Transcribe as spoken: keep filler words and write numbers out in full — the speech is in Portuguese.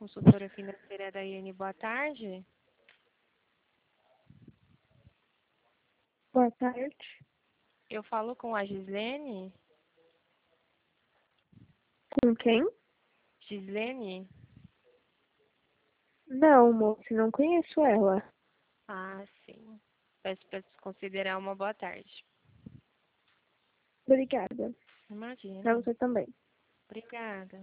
consultora financeira da Daiane. Boa tarde. Boa tarde. Eu falo com a Gislene. Com quem? Gislene? Não, moço, não conheço ela. Ah, sim. Peço para considerar uma boa tarde. Obrigada. Pra Imagina. você também. Obrigada.